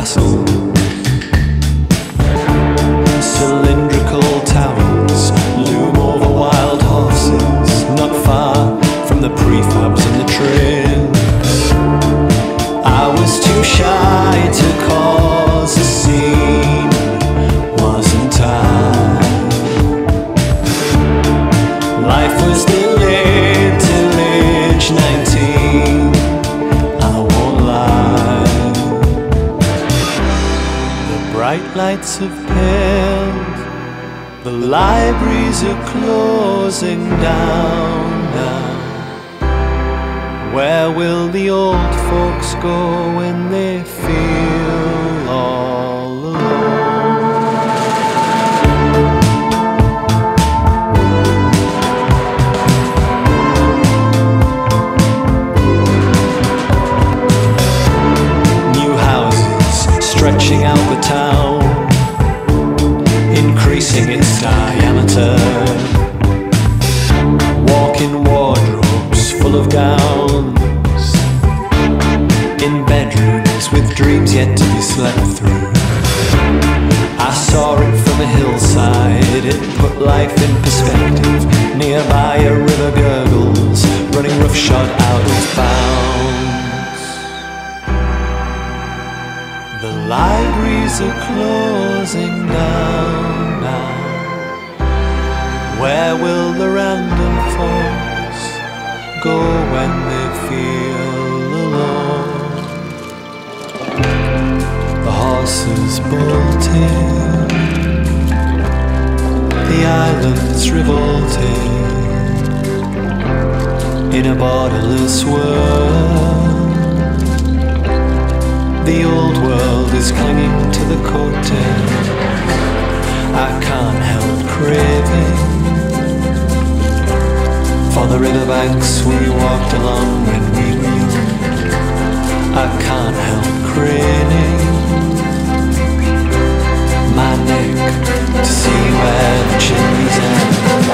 castles, cylindrical towers loom over wild horses, not far from the prefabs and the trains. I was too shy to cause a scene, wasn't I? Life was delayed till age 19, I won't lie. The bright lights have paled, the libraries are closing down now. Where will the old folks go when they feel all alone? New houses stretching out the town, increasing its diameter. Walk-in wardrobes full of gowns, in bedrooms with dreams yet to be slept through. I saw it from a hillside, it put life in perspective. Nearby a river gurgles, running roughshod out of bounds. The libraries are closing down now. Where will the random folks go when they feel alone? The horses bolted, the islands revolted, in a borderless world. The old world is clinging to the coattails. I can't help craving for the riverbanks we walked along when we were young. I can't help craning my neck to see where the chimneys end.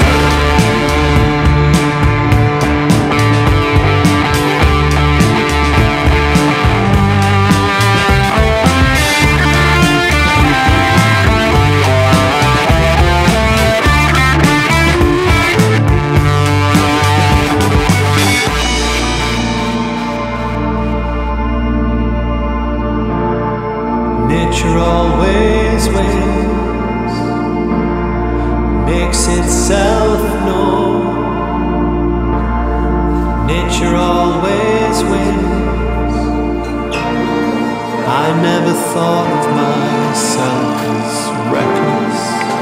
Nature always wins, makes itself known. Nature always wins. I never thought of myself as reckless.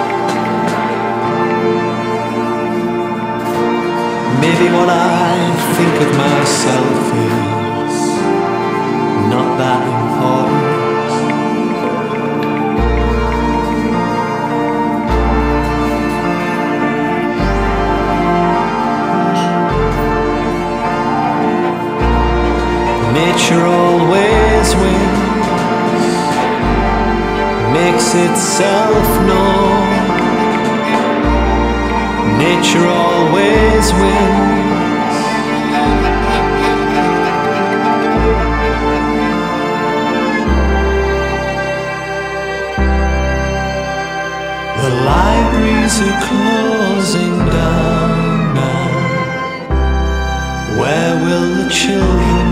Maybe what I think of myself is not that important. Nature always wins, makes itself known. Nature always wins. The libraries are closing down now. Where will the children